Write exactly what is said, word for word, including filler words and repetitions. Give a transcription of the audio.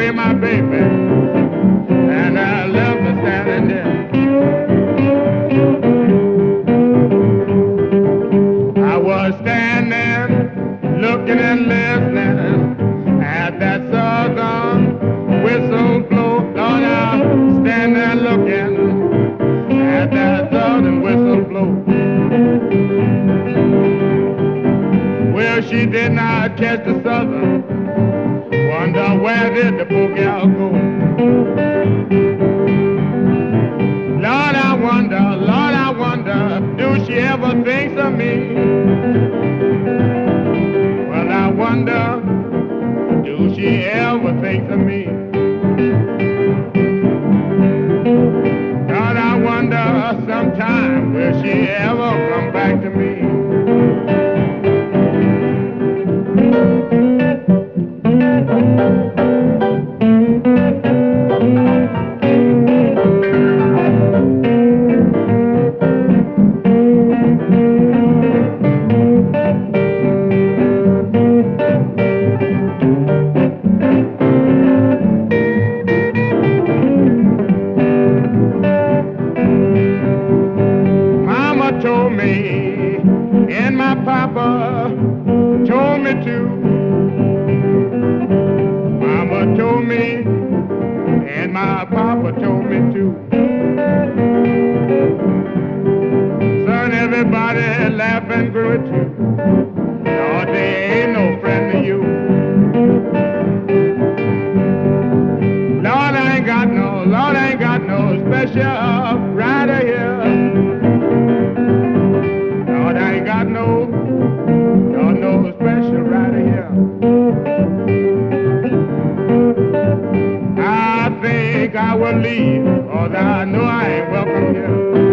away my baby, and I left her standing there. I was standing, looking and listening at that southern whistle blow. Lord, I stand there looking at that southern whistle blow. Well, she did not catch the southern. Wonder where did the poor gal go? Lord, I wonder, Lord, I wonder, do she ever think of me? Well, I wonder, do she ever think of me? Lord, I wonder, sometime will she ever come back to me? Told me, and my papa told me too. Mama told me, and my papa told me too. Son, everybody laugh and grew at you. Lord, they ain't no friend to you. Lord, I ain't got no, Lord, I ain't got no special rider here. Lord, I ain't got no, no, no special rider here. I think I will leave, cause I know I ain't welcome here.